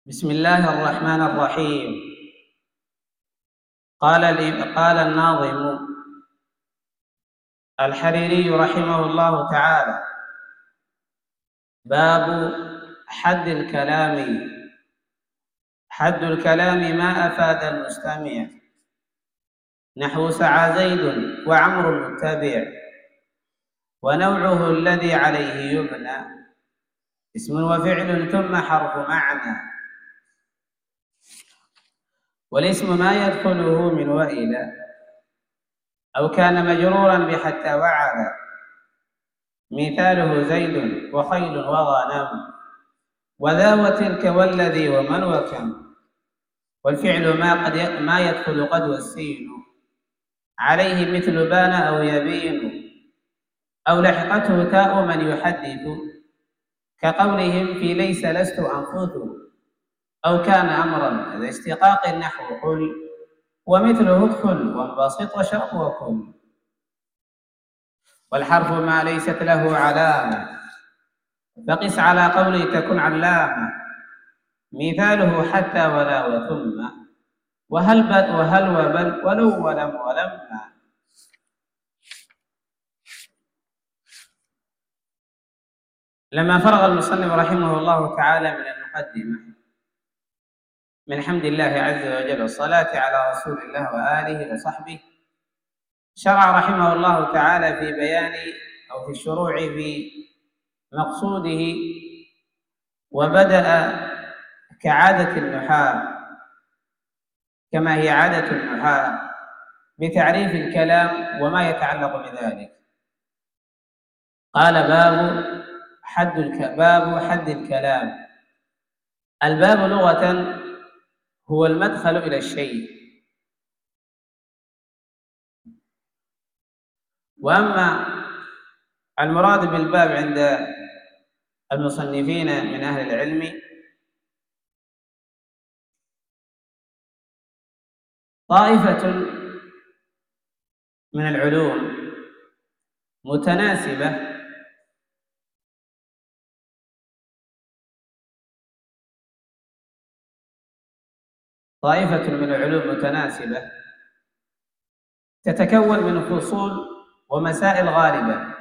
بسم الله الرحمن الرحيم. قال الناظم الحريري رحمه الله تعالى: باب حد الكلام. حد الكلام ما أفاد المستمع، نحو سعى زيد وعمر متبع، ونوعه الذي عليه يبنى اسم وفعل ثم حرف معنى، والاسم ما يدخله من وإلى أو كان مجرورا بحتى وعلى، مثاله زيد وخيل وغنم وذا وتلك والذي ومن وكم. والفعل ما يدخل قد والسين عليه مثل بان أو يبين، أو لحقته تاء من يحدث كقولهم في ليس لست أنفث، أو كان أمرا ذا اشتقاق نحو قل، ومثله ادخل وانبسط وشرب وكل. والحرف ما ليست له علامة فقس على قولي تكن علامة، مثاله حتى ولا وثم وهل وبل ولو ولم ولما. لما فرغ المصنف رحمه الله تعالى من المقدمة من حمد الله عز وجل والصلاة على رسول الله وآله وصحبه، شرع رحمه الله تعالى في بيان أو في الشروع في مقصوده، وبدأ كعادة النحاة كما هي عادة النحاة بتعريف الكلام وما يتعلق بذلك. قال باب حد الكلام. الباب لغة هو المدخل إلى الشيء، وأما المراد بالباب عند المصنفين من أهل العلم طائفة من العلوم متناسبة تتكون من فصول ومسائل غالبة،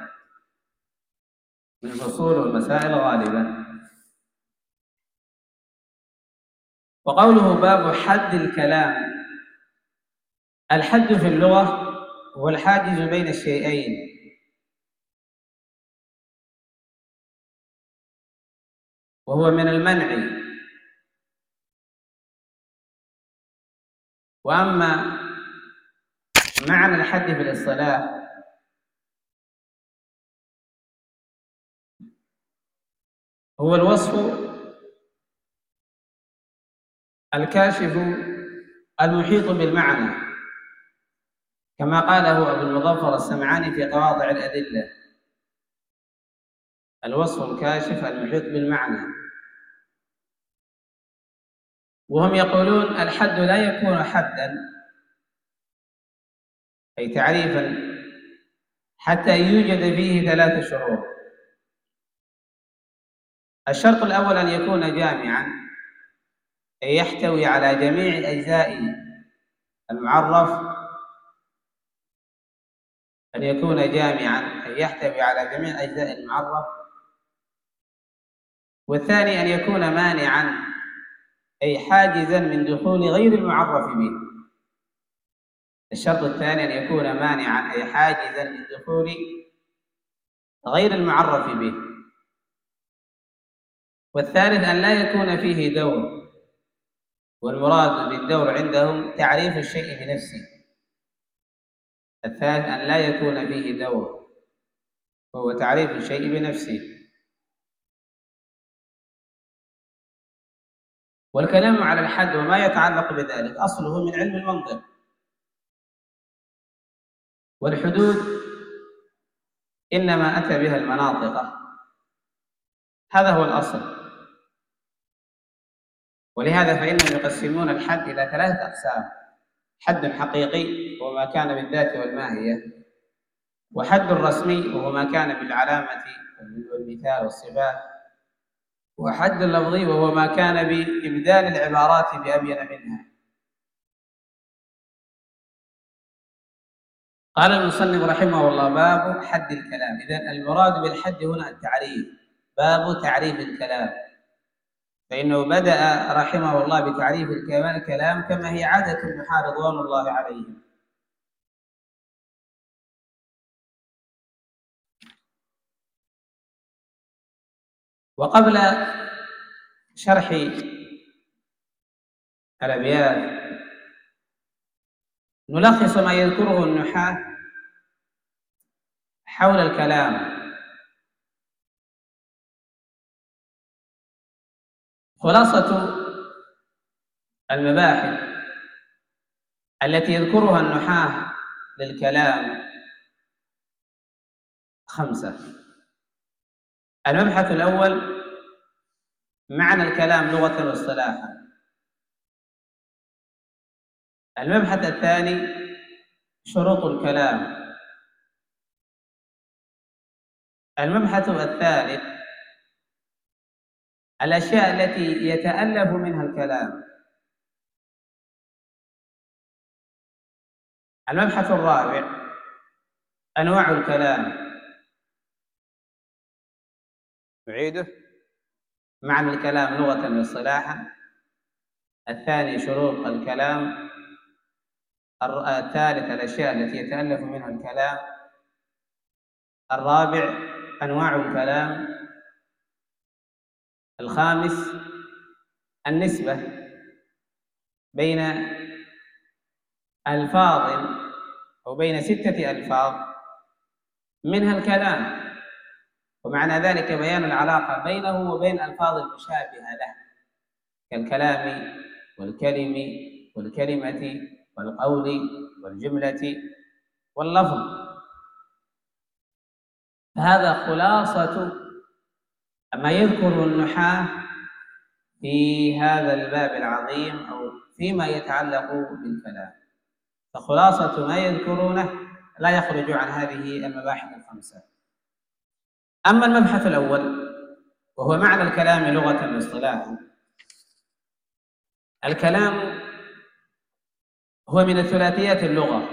وقوله باب حد الكلام، الحد في اللغة هو الحاجز بين الشيئين، وهو من المنع. وأما معنى الحد في الاصطلاح هو الوصف الكاشف المحيط بالمعنى، كما قاله أبو المظفر السمعاني في قواطع الأدلة: الوصف الكاشف المحيط بالمعنى. وهم يقولون الحد لا يكون حدا أي تعريفا حتى يوجد فيه 3 شروط. الشرط الأول أن يكون جامعا، أي يحتوي على جميع أجزاء المعرف، أن يكون جامعا أي يحتوي على جميع أجزاء المعرف. والثاني أن يكون مانعا أي حاجزا من دخول غير المعرف به. الشرط الثاني أن يكون مانعا أي حاجزا من دخول غير المعرف به. والثالث أن لا يكون فيه دور، والمراد بالدور عندهم تعريف الشيء بنفسه. الثالث أن لا يكون فيه دور، وهو تعريف الشيء بنفسه. والكلام على الحد وما يتعلق بذلك أصله من علم المنطق، والحدود إنما أتى بها المناطق، هذا هو الأصل. ولهذا فإنهم يقسمون الحد إلى 3 أقسام: حد حقيقي وهو ما كان بالذات والماهية، وحد رسمي وهو ما كان بالعلامة والمثال والصفات، وحد اللفظي وهو ما كان بإبدال العبارات بأبين منها. قال المصنف رحمه الله: باب حد الكلام. إذن المراد بالحد هنا التعريف، باب تعريف الكلام، فإنه بدأ رحمه الله بتعريف الكلام كما هي عادة النحاة رضوان الله عليهم. وقبل شرح الأبيات نلخص ما يذكره النحاة حول الكلام. خلاصة المباحث التي يذكرها النحاة للكلام 5. المبحث الأول معنى الكلام لغة واصطلاحا. المبحث الثاني شروط الكلام. المبحث الثالث الأشياء التي يتألف منها الكلام. المبحث الرابع أنواع الكلام. أعيده: معنى الكلام لغة واصطلاحا. الثاني شروط الكلام. الثالث الأشياء التي يتألف منها الكلام. الرابع أنواع الكلام. الخامس النسبة بين ألفاظ أو بين 6 ألفاظ منها الكلام، ومعنى ذلك بيان العلاقة بينه وبين الألفاظ المشابهة له كالكلام والكلم والكلمة والقول والجملة واللفظ. فهذا خلاصة ما يذكر النحاة في هذا الباب العظيم أو فيما يتعلق بالكلام. فخلاصة ما يذكرونه لا يخرج عن هذه المباحث 5. أما المبحث الأول وهو معنى الكلام لغة واصطلاحا. الكلام هو من ثلاثيات اللغة،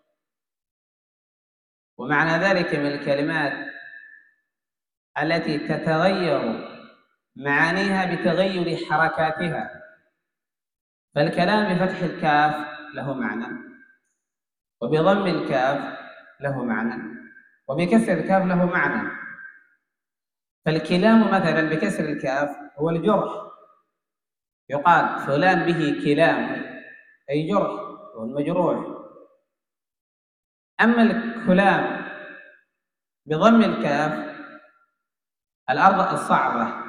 ومعنى ذلك من الكلمات التي تتغير معانيها بتغير حركاتها. فالكلام بفتح الكاف له معنى، وبضم الكاف له معنى، وبكسر الكاف له معنى. فالكلام مثلا بكسر الكاف هو الجرح، يقال فلان به كلام أي جرح، هو المجروح. أما الكلام بضم الكاف الأرض الصعبة.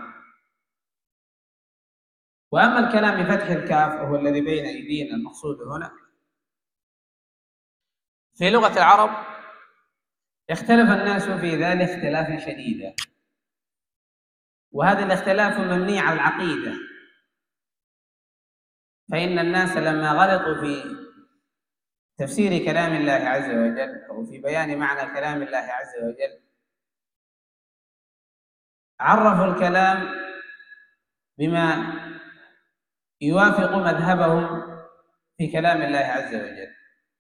وأما الكلام بفتح الكاف وهو الذي بين أيدينا المقصود هنا، في لغة العرب اختلف الناس في ذلك اختلافا شديدا، وهذا الاختلاف مبني على العقيدة. فإن الناس لما غلطوا في تفسير كلام الله عز وجل أو في بيان معنى كلام الله عز وجل عرفوا الكلام بما يوافق مذهبهم في كلام الله عز وجل.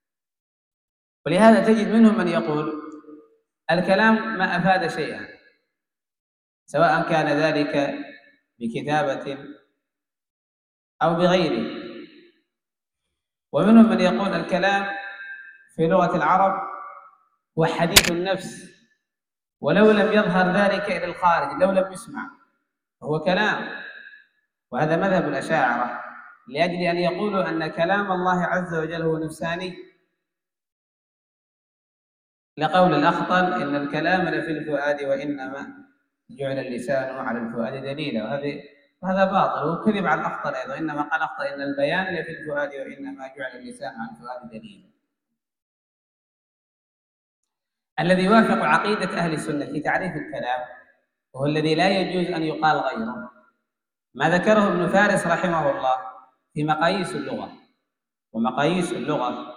ولهذا تجد منهم من يقول الكلام ما أفاد شيئا، سواء كان ذلك بكتابة أو بغيره. ومنهم من يقول الكلام في لغة العرب هو حديث النفس، ولو لم يظهر ذلك إلى الخارج، لو لم يسمع هو كلام. وهذا مذهب الأشاعرة، لأجل أن يقولوا أن كلام الله عز وجل هو نفساني، لقول الأخطل إن الكلام لفي الفؤاد وإنما جعل اللسان على الفؤاد دليلا. وهذا باطل وكذب على الأخطل أيضا، إنما قال أخطل إن البيان لفي الفؤاد وإنما جعل اللسان على الفؤاد دليلا. الذي يوافق عقيدة أهل السنة في تعريف الكلام وهو الذي لا يجوز أن يقال غيره ما ذكره ابن فارس رحمه الله في مقاييس اللغة. ومقاييس اللغة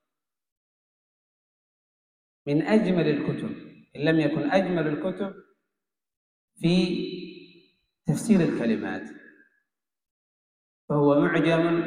من أجمل الكتب، إن لم يكن أجمل الكتب في تفسير الكلمات، فهو معجم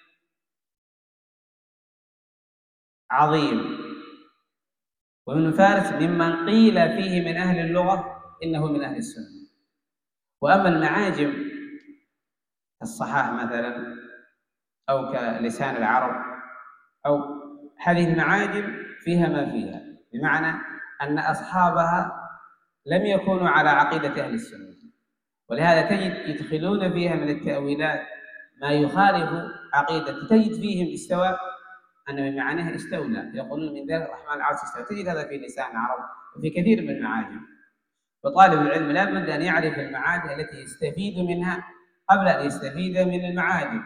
عظيم، وابن فارس ممن قيل فيه من أهل اللغة إنه من أهل السنة. وأما المعاجم كالصحاح مثلا أو كلسان العرب أو هذه المعاجم فيها ما فيها، بمعنى أن أصحابها لم يكونوا على عقيدة أهل السنة، ولهذا تجد يدخلون فيها من التأويلات ما يخالف عقيدة. تجد فيهم استوى أن من معانيها استولى، يقولون من ذلك الرحمن العرش استوى، تجد هذا في لسان العرب وفي كثير من المعاجم. وطالب العلم لا بد أن يعرف المعاني التي يستفيد منها قبل أن يستفيد من المعاجم.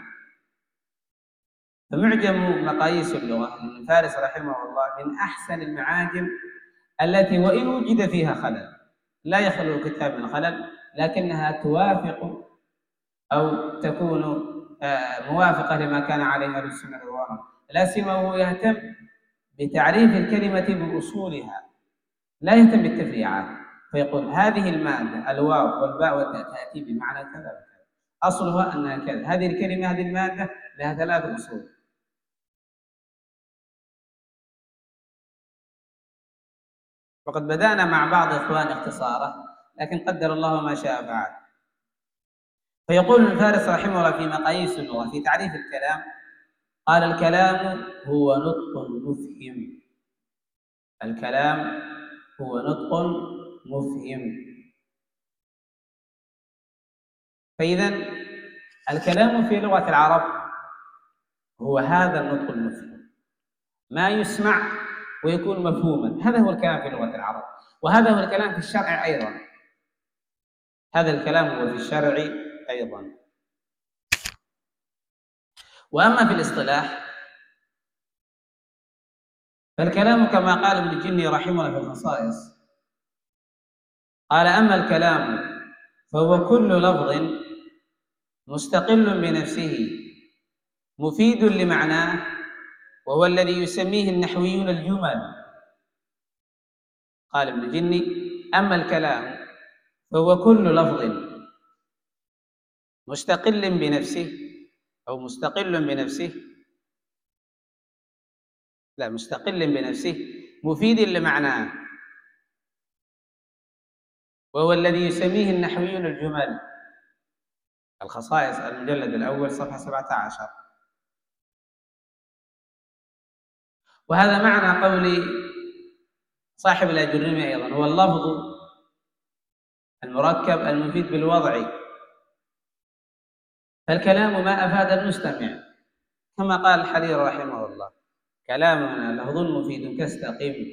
فمعجم مقاييس اللغة ابن فارس رحمه الله من أحسن المعاجم التي وإن وجد فيها خلل، لا يخلو الكتاب من خلل، لكنها توافق أو تكون موافقة لما كان عليه أهل السنة والجماعة. لا سيما هو يهتم بتعريف الكلمة بأصولها، لا يهتم بالتفريعات، فيقول هذه المادة الواو والباء والتاء تأتي بمعنى كذا وكذا، أصلها أنها كذا، هذه الكلمة هذه المادة لها 3 أصول. وقد بدأنا مع بعض إخوان اختصاره، لكن قدر الله ما شاء فعل. فيقول ابن فارس رحمه الله في مقاييس اللغة في تعريف الكلام، قال الكلام هو نطق مفهم. الكلام هو نطق مفهم. فإذا الكلام في لغة العرب هو هذا النطق المفهم، ما يسمع ويكون مفهوما، هذا هو الكلام في لغة العرب، وهذا هو الكلام في الشرع أيضا. هذا الكلام هو في الشرع أيضا. وأما في الاصطلاح فالكلام كما قال ابن الجني رحمه الله في الخصائص، قال أما الكلام فهو كل لفظ مستقل بنفسه مفيد لمعناه، وهو الذي يسميه النحويون الجمل. قال ابن الجني أما الكلام فهو كل لفظ مستقل بنفسه أو مستقل بنفسه، لا مستقل بنفسه مفيد لمعناه، وهو الذي يسميه النحويون الجمل. الخصائص المجلد الأول صفحة 17. وهذا معنى قول صاحب الأجرمي أيضا، هو اللفظ المركب المفيد بالوضع، فالكلام ما أفاد المستمع، كما قال الحريري رحمه الله كلامنا لفظ مفيد كاستقم.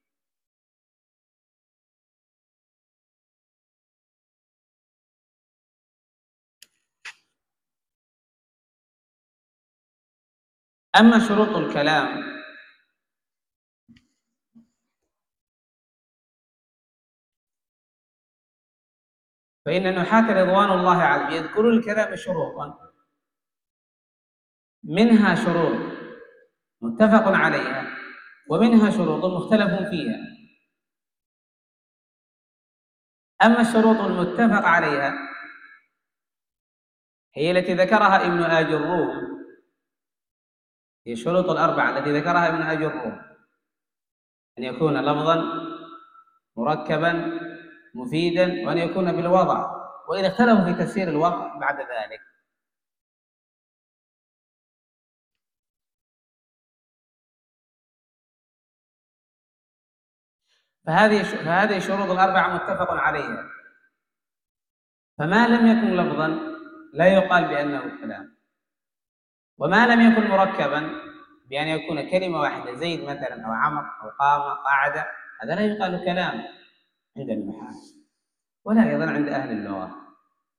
أما شروط الكلام فإن النحاة رضوان الله عليهم يذكرون الكلام شروطا، منها شروط متفق عليها ومنها شروط مختلف فيها. أما الشروط المتفق عليها هي التي ذكرها ابن آج الروم، هي الشروط الأربعة التي ذكرها ابن آج الروم: أن يكون لفظا مركبا مفيدا، وأن يكون بالوضع، وإن اختلفوا في تفسير الوضع بعد ذلك. فهذه الشروط الأربعة متفق عليها، فما لم يكن لفظا لا يقال بأنه كلام، وما لم يكن مركبا بأن يكون كلمة واحدة زيد مثلا أو عمر أو قام قاعد، هذا لا يقال كلام عند النحاة ولا أيضا عند أهل اللغة.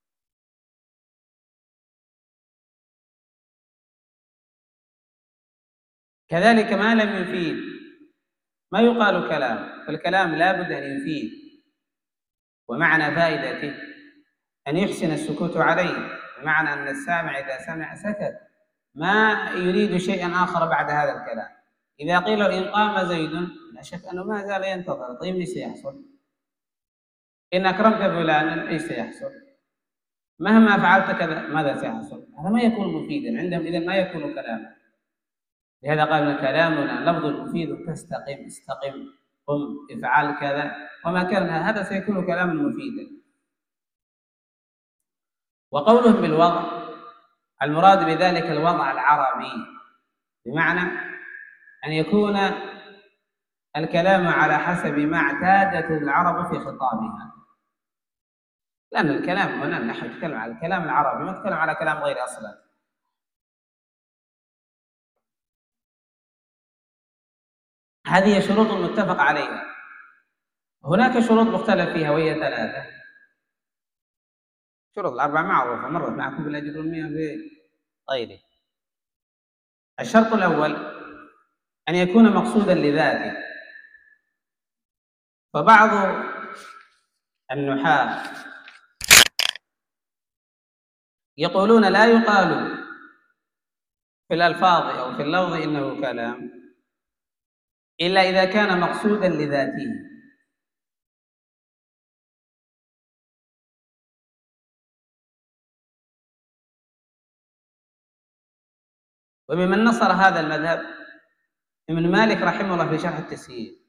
كذلك ما لم يفيد ما يقال كلام، فالكلام لا بد أن يفيد، ومعنى فائدته أن يحسن السكوت عليه، بمعنى أن السامع إذا سمع سكت ما يريد شيئا آخر بعد هذا الكلام. إذا قيل إن قام زيد لا شك أنه ما زال ينتظر، طيب ايش سيحصل؟ إن أكرمت فلانا ايش سيحصل؟ مهما فعلت كذا ماذا سيحصل؟ هذا ما يكون مفيدا عندهم، إذا ما يكون كلاما. لهذا قال كلامنا لفظ مفيد تستقم، استقم، قم، افعل كذا، وما كان هذا سيكون كلاما مفيدا. وقولهم بالوضع المراد بذلك الوضع العربي، بمعنى أن يكون الكلام على حسب ما اعتادت العرب في خطابها، لأن الكلام هنا نحن نتكلم على الكلام العربي، ما نتكلم على كلام غير أصلا. هذه شروط متفق عليها. هناك شروط مختلف فيها وهي 3 شروط، ال4 معروفة، مرت معكم بالأجرومية في غيره. الشرط الأول أن يكون مقصودا لذاته، فبعض النحاة يقولون لا يقال في الألفاظ أو في اللفظ إنه كلام إلا إذا كان مقصودا لذاته. وممن نصر هذا المذهب ابن مالك رحمه الله في شرح التسهيل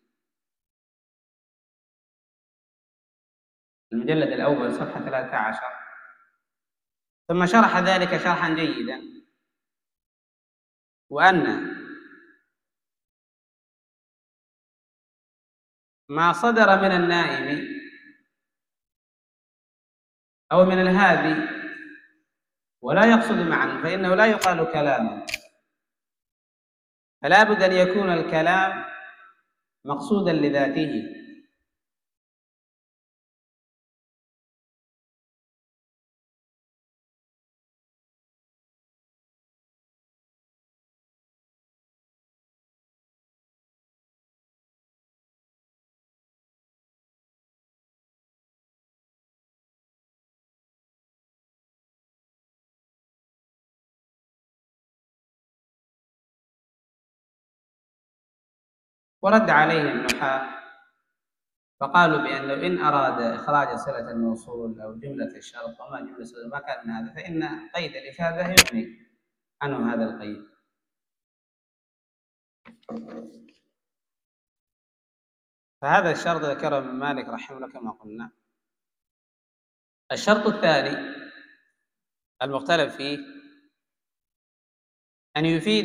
المجلد الأول صفحة 13، ثم شرح ذلك شرحا جيدا، وأن ما صدر من النائم أو من الهادي ولا يقصد معا فإنه لا يقال كلاما، فلا بد أن يكون الكلام مقصودا لذاته. ورد عليه النحاة فقالوا بأنه إن أراد إخراج صلة الموصول أو جملة الشرط وما جملة الشرط ما كان من هذا، فإن قيد الإفادة يغني عنه هذا القيد. فهذا الشرط ذكره ابن مالك رحمه الله كما قلنا. الشرط الثاني المختلف فيه أن يفيد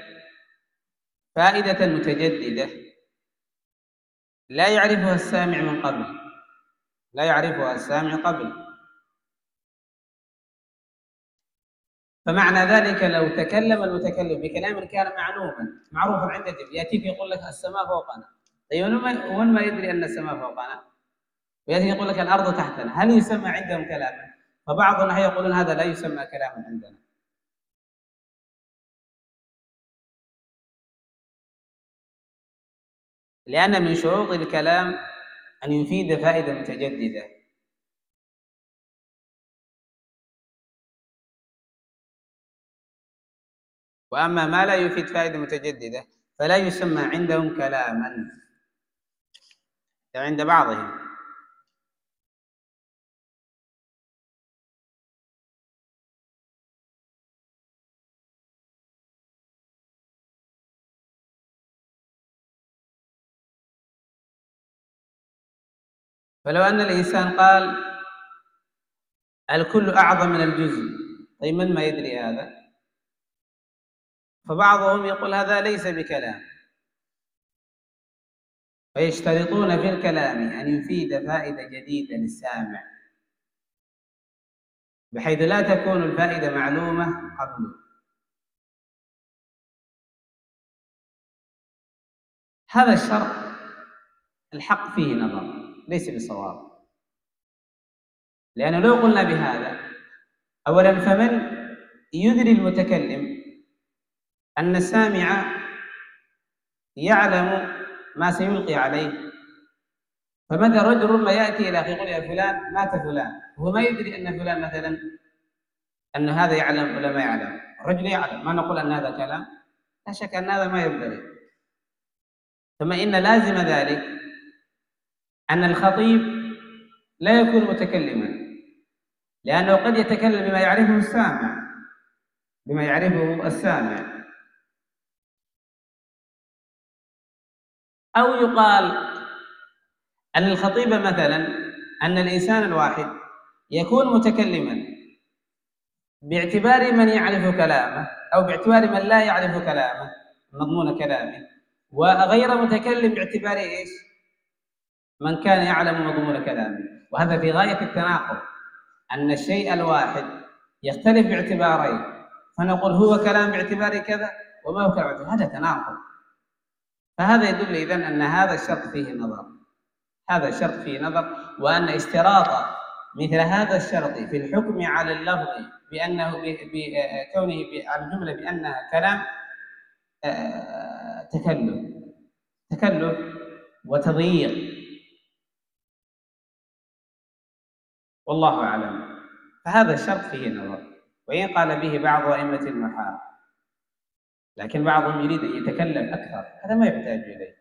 فائدة متجددة لا يعرفها السامع من قبل، لا يعرفها السامع قبل. فمعنى ذلك لو تكلم المتكلم بكلام كان معروفا عند الجميع، يأتيك يقول لك السماء فوقنا، طيب وين ما يدري أن السماء فوقنا؟ ويأتي يقول لك الأرض تحتنا، هل يسمى عندهم كلاما؟ فبعض النحو يقولون هذا لا يسمى كلاما عندنا، لأن من شروط الكلام أن يفيد فائدة متجددة. وأما ما لا يفيد فائدة متجددة فلا يسمى عندهم كلاما عند بعضهم. فلو أن الإنسان قال الكل أعظم من الجزء، طيب من ما يدري هذا؟ فبعضهم يقول هذا ليس بكلام، فيشترطون في الكلام أن يفيد فائدة جديدة للسامع بحيث لا تكون الفائدة معلومة قبله. هذا الشرط الحق فيه نظر ليس بصواب، لأنه لو قلنا بهذا أولا فمن يدري المتكلم أن السامع يعلم ما سيلقي عليه؟ فمثلا رجل ربما يأتي إلى أخي يقول يا فلان مات فلان، هو ما يدري أن فلان مثلا أن هذا يعلم ولا ما يعلم. الرجل يعلم، ما نقول أن هذا كلام، لا شك أن هذا ما ينبغي. ثم إن لازم ذلك أن الخطيب لا يكون متكلما، لأنه قد يتكلم بما يعرفه السامع، بما يعرفه السامع. أو يقال أن الخطيب مثلا، أن الإنسان الواحد يكون متكلما باعتبار من يعرف كلامه أو باعتبار من لا يعرف كلامه، مضمون كلامه، وغير متكلم باعتبار إيش؟ من كان يعلم مضمون كلامه. وهذا في غاية التناقض، أن الشيء الواحد يختلف باعتبارين، فنقول هو كلام باعتبار كذا وما هو كلام باعتبار، هذا تناقض. فهذا يدل إذن أن هذا الشرط فيه نظر، هذا الشرط فيه نظر، وأن اشتراط مثل هذا الشرط في الحكم على اللفظ بأنه بكونه على الجملة بأنها كلام تكلف وتضييق، والله أعلم. فهذا الشرط فيه نظر، وإن قال به بعض أئمة النحاة، لكن بعضهم يريد أن يتكلم أكثر، هذا ما يحتاج إليه.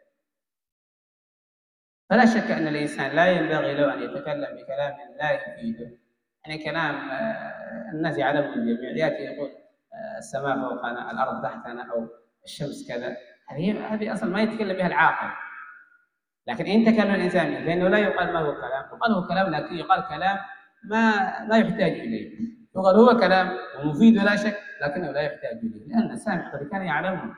فلا شك أن الإنسان لا ينبغي له أن يتكلم بكلام لا يفيده، يعني كلام الناس يعلمون الجميع، يأتي يقول السماء فوقنا، الأرض تحتنا، أو الشمس كذا، هذه أصلا ما يتكلم بها العاقل. لكن إن تكلم الإنسان فإنه لا يقال ما هو كلام، يقال هو كلام، لكن يقال كلام ما يحتاج إليه. يقال هو كلام ومفيد ولا شك، لكنه لا يحتاج إليه، لأن السامع قد كان يعلمه.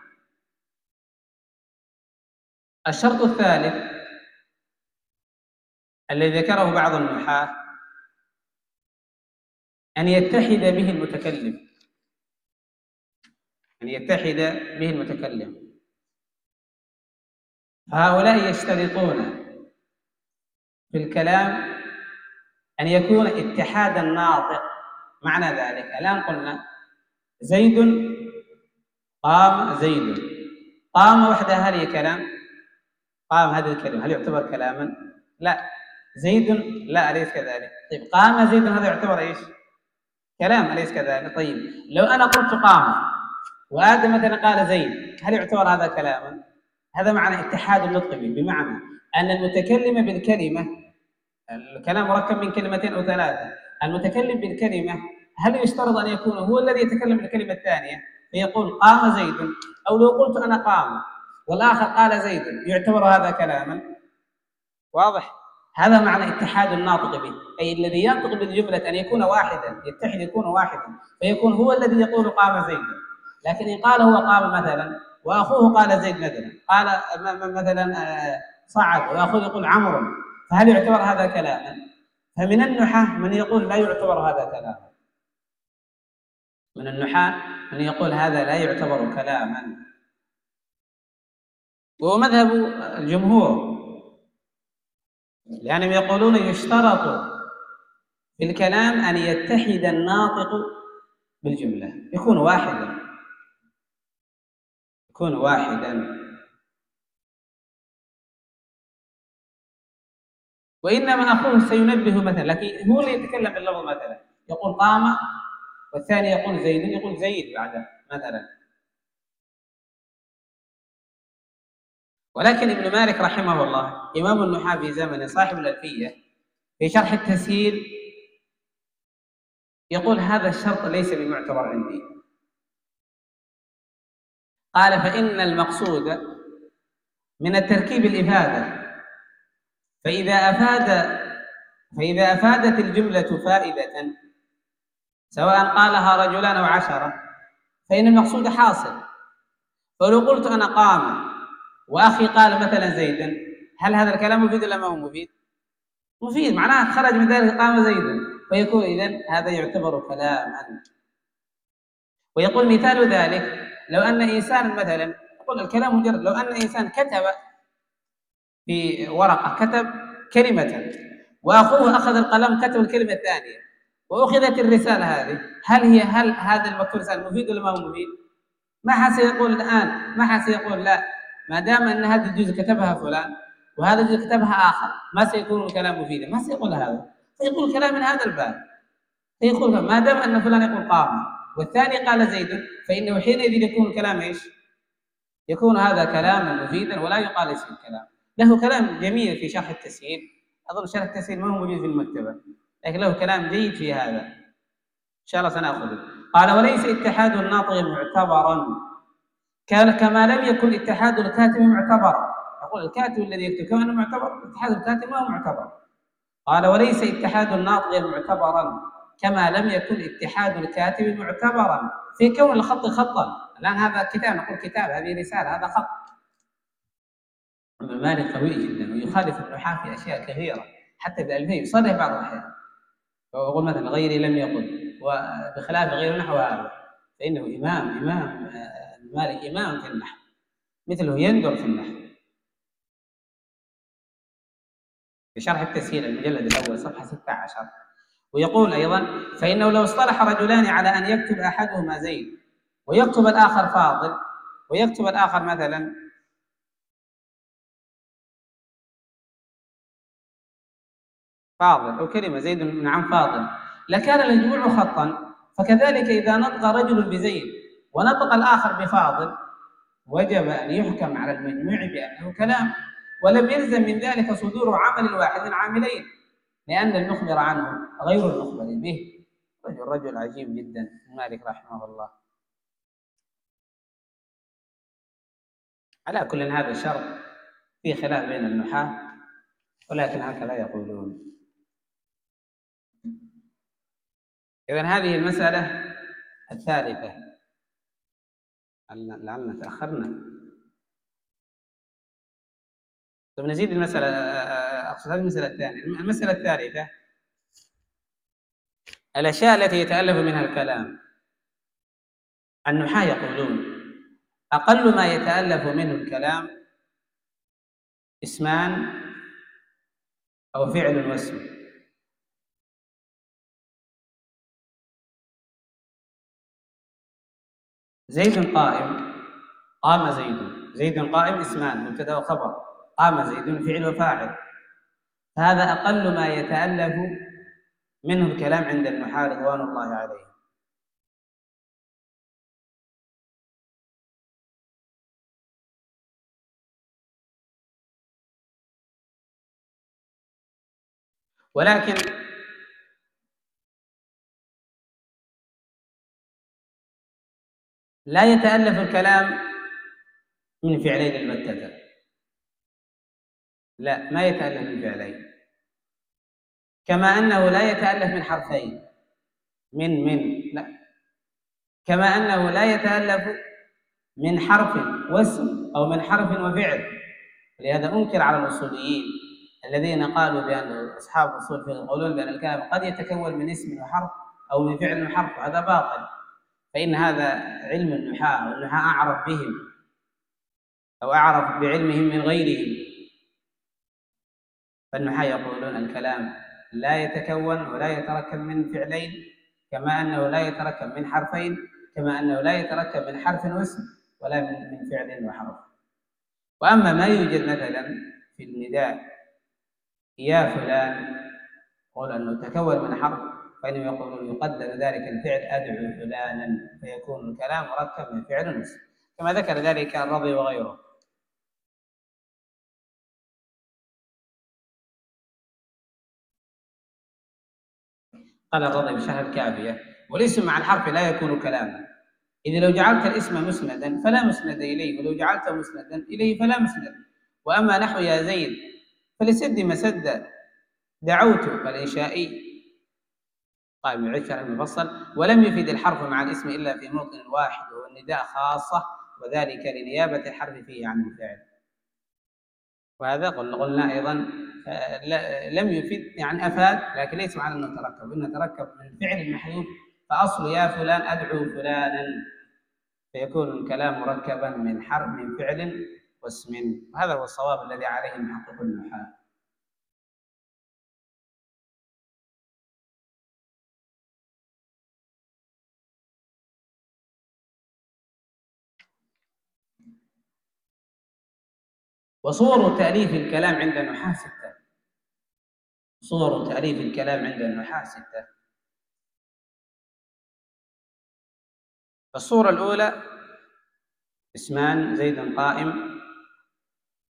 الشرط الثالث الذي ذكره بعض النحاة أن يتحد به المتكلم، أن يتحد به المتكلم. فهؤلاء يشترطون في الكلام أن يكون اتحاد الناطق. معنى ذلك الآن قلنا زيد قام، زيد قام وحدها، هل هي كلام؟ قام هذه الكلمة هل يعتبر كلاما؟ لا. زيد لا، أليس كذلك؟ طيب قام زيد هذا يعتبر إيش؟ كلام، أليس كذلك؟ طيب لو أنا قلت قام وآدم مثلا قال زيد، هل يعتبر هذا كلاما؟ هذا معنى اتحاد النطق به، بمعنى أن المتكلم بالكلمة، الكلام مركب من كلمتين أو ثلاثة، المتكلم بالكلمة هل يشترط أن يكون هو الذي يتكلم بالكلمة الثانية فيقول قام زيد، أو لو قلت أنا قام والآخر قال زيد يعتبر هذا كلاما؟ واضح؟ هذا معنى اتحاد الناطق به، أي الذي ينطق بالجملة أن يكون واحدا، يتحد يكون واحدا، فيكون هو الذي يقول قام زيد. لكن إن قال هو قام مثلا وأخوه قال زيد مثلا، قال مثلا صعد وأخوه يقول عمرو، فهل يعتبر هذا كلاما؟ فمن النحاة من يقول لا يعتبر هذا كلاما، من النحاة من يقول هذا لا يعتبر كلاما، وهو مذهب الجمهور، لأنهم يقولون يشترط في الكلام أن يتحد الناطق بالجملة، يكون واحدا، يكون واحدا. وإنما أخوه سينبه مثلا، لكن هو اللي يتكلم باللفظ مثلا، يقول قام والثاني يقول زيد، يقول زيد بعده مثلا. ولكن ابن مالك رحمه الله إمام النحاة في زمنه صاحب الألفية في شرح التسهيل يقول هذا الشرط ليس بمعتبر عندي. قال فإن المقصود من التركيب الإفادة، فإذا أفادت الجملة فائدة سواء قالها رجلان أو 10 فإن المقصود حاصل. فلو قلت أنا قام وأخي قال مثلا زيدا، هل هذا الكلام مفيد ولا ما هو مفيد؟ مفيد، معناه خرج من ذلك قام زيد، فيكون إذن هذا يعتبر كلاما. ويقول مثال ذلك لو أن إنسان مثلا، يقول الكلام مجرد، لو أن إنسان كتب في ورقة كتب كلمة وأخوه أخذ القلم كتب الكلمة الثانية وأخذت الرسالة هذه، هل هذا المكتوب رسالة مفيد ولا ما هو مفيد؟ ما حسيقول الآن، ما حسيقول لا، ما دام أن هذا الجزء كتبها فلان وهذا الجزء كتبها آخر ما سيكون الكلام مفيدا، ما سيقول هذا، فيقول كلام من هذا الباب، فيقول ما دام أن فلان يقول قام والثاني قال زيد، فإنه حينئذ يكون الكلام إيش؟ يكون هذا كلاما مفيدا ولا يقال اسم الكلام. له كلام جميل في شرح التسهيل، أظن شرح التسهيل ما هو موجود في المكتبة، لكن له كلام جيد في هذا إن شاء الله سنأخذه. قال: وليس اتحاد الناطق معتبرا كما لم يكن اتحاد الكاتب معتبرا. يقول الكاتب الذي يكتب كما أنه معتبر، اتحاد الكاتب ما هو معتبر. قال: وليس اتحاد الناطق معتبرا كما لم يكن اتحاد الكاتب معتبرا في كون الخط خطا. الآن هذا كتاب، نقول كتاب، هذه رسالة، هذا خط. ابن مالك قوي جدا ويخالف النحاة في أشياء كثيرة، حتى بألفية يصرح بعض الأحيان ويقول مثلا غيري لم يقل، وبخلاف غير نحو هذا فإنه إمام ابن مالك إمام في النحو، مثله يندر في النحو. في شرح التسهيل المجلد الأول صفحة 16 ويقول أيضا: فإنه لو اصطلح رجلان على أن يكتب أحدهما زيد ويكتب الآخر فاضل، ويكتب الآخر مثلا فاضل أو كلمة زيد نعم فاضل، لكان الجموع خطا. فكذلك إذا نطق رجل بزيد ونطق الآخر بفاضل وجب أن يحكم على المجموع بأنه كلام، ولم يلزم من ذلك صدور عمل واحد من عاملين، لأن المخبر عنه غير المخبر به. رجل عجيب جدا مالك رحمه الله. على كل هذا الشرط في خلاف بين النحاة، ولكن هكذا يقولون. إذن هذه المسألة الثالثة، لعلنا تأخرنا. طيب نزيد المسألة، أقصد هذه المسألة الثانية. المسألة الثالثة: الأشياء التي يتألف منها الكلام. النحاة يقولون أقل ما يتألف منه الكلام اسمان أو فعل واسم. زيد قائم، قام زيد. زيد قائم اسمان مبتدأ وخبر، قام زيد فعل وفاعل. هذا أقل ما يتألف منه الكلام عند النحاة رضوان الله عليهم. ولكن لا يتألف الكلام من فعلين البتة، لا ما يتألف من فعلين، كما أنه لا يتألف من حرفين من لا، كما أنه لا يتألف من حرف واسم أو من حرف وفعل. ولهذا أنكر على الأصوليين الذين قالوا بأن أصحاب الأصول في يقولون بأن الكلام قد يتكون من اسم وحرف أو من فعل وحرف، هذا باطل. فإن هذا علم النحاة، والنحاة أعرف بهم أو أعرف بعلمهم من غيرهم. فالنحاة يقولون الكلام لا يتكون ولا يتركب من فعلين، كما أنه لا يتركب من حرفين، كما أنه لا يتركب من حرف واسم ولا من فعل وحرف. وأما ما يوجد مثلا في النداء يا فلان يقول أنه تكون من حرف، فإنهم يقولون يقدر ذلك الفعل أدعو فلانا، فيكون الكلام مركب من فعل واسم، كما ذكر ذلك الرضي وغيره. قال الرضي بشرح الكافية: والاسم مع الحرف لا يكون كلاما، إذا لو جعلت الاسم مسندا فلا مسند إليه، ولو جعلته مسندا إليه فلا مسند. وأما نحو يا زيد فلسد مسد دعوت فالإنشائي قائم يعيد شرح المفصل، ولم يفد الحرف مع الاسم إلا في موطن واحد وهو النداء خاصة، وذلك لنيابة الحرف فيه عن الفعل. وهذا قلنا أيضا لم يفد يعني أفاد، لكن ليس معنى أنه تركب، إنه تركب من فعل محذوف، فأصل يا فلان أدعو فلانا، فيكون الكلام مركبا من حرف من فعل واسم. وهذا هو الصواب الذي عليه محقق النحاة. وصور تأليف الكلام عند النحاة 6. صور تأليف الكلام عند النحاة 6. الصورة الأولى اسمان زيد قائم.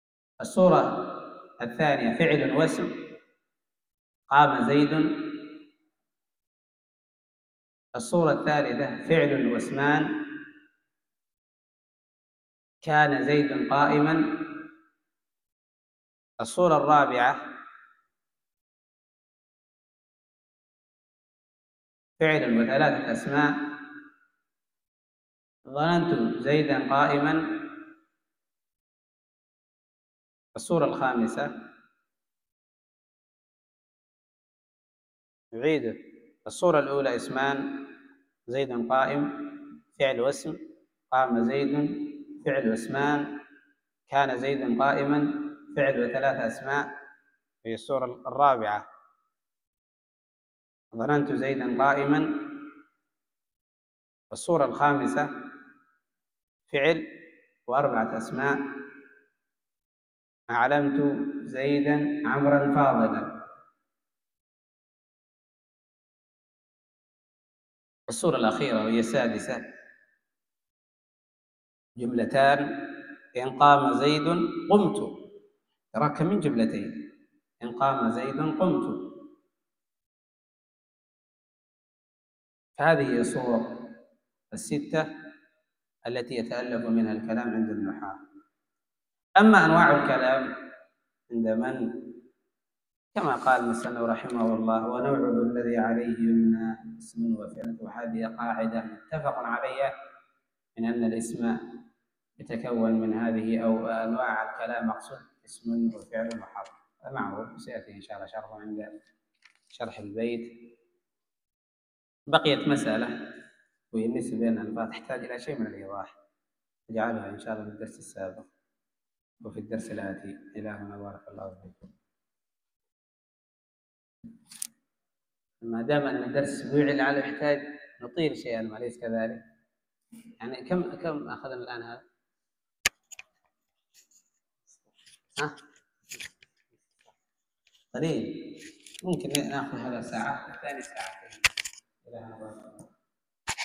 الصورة الثانية فعل واسم قام زيد. الصورة الثالثة فعل واسمان. كان زيد قائما. الصورة الرابعة فعل وثلاثة أسماء. ظننت زيدا قائما. الصورة الخامسة نعيده. الصورة الأولى اسمان، زيد قائم فعل واسم، قام زيد فعل واسمان، كان زيد قائما فعل وثلاث أسماء. هي الصورة الرابعة ظننت زيدا قائما. الصورة الخامسة فعل وأربعة أسماء. أعلمت زيدا عمرا فاضلا. الصورة الأخيرة وهي السادسة جملتان. إن قام زيد قمت. تراك من جملتين. إن قام زيد قمت. هذه هي الصور الستة التي يتألف منها الكلام عند النحاة. أما أنواع الكلام عند من كما قال مسلم رحمه الله: ونوعه الذي عليه يمنى اسم وفعل. وهذه قاعدة متفق عليها من أن الاسم يتكون من هذه أو أنواع الكلام مقصود اسم وفعل وحرف. معروف سيأتي إن شاء الله شرحه عند شرح البيت. بقيت مسألة وهي النسبة بين الألفاظ تحتاج إلى شيء من الإيضاح، نجعلها إن شاء الله في الدرس السابق وفي الدرس الآتي. إلهنا بارك الله فيكم. ما دام أن الدرس أسبوعي لعله يحتاج نطيل شيئا، أليس كذلك؟ يعني كم أخذنا الآن هذا؟ ها؟ قليل. ممكن ناخذ هذا ساعة، الثاني ساعتين. إلهنا بارك الله.